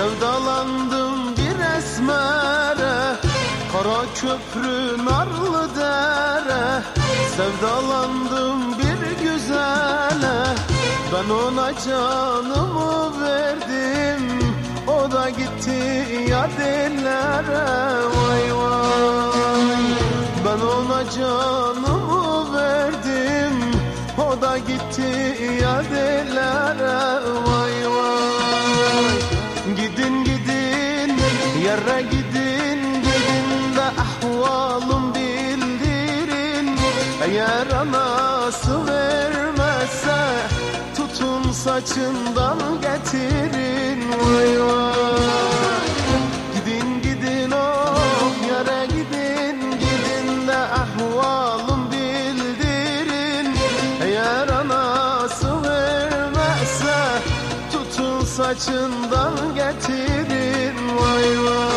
Sevdalandım bir esmere, kara köprü narlı dere. Sevdalandım bir güzele, ben ona canımı verdim. O da gitti ya dillere, vay vay. Ben ona canımı verdim, o da gitti ya dillere, vay vay. Gidin gidin yere gidin, gidin de ahvalım bildirin. Eğer anası vermezse tutun saçından getirin, vay vay. Gidin gidin o yere gidin, gidin de ahvalım bildirin. Eğer anası vermezse tutun saçından getirin, vay vay.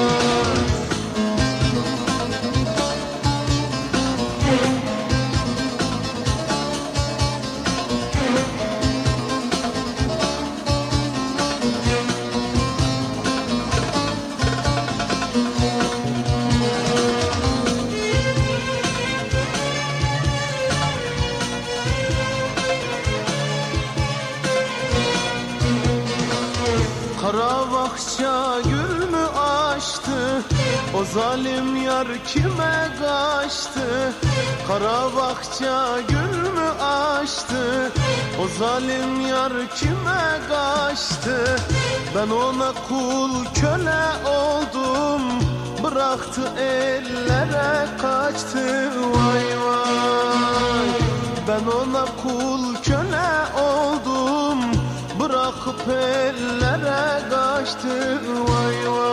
Kara bahçe gül mü açtı, o zalim yar kime kaçtı? Kara bahçe gül mü açtı, o zalim yar kime kaçtı? Ben ona kul köle oldum, bıraktı ellere kaçtı, vay vay. Ben ona kul köle oldum, bırakıp ellere kaçtı, vay vay.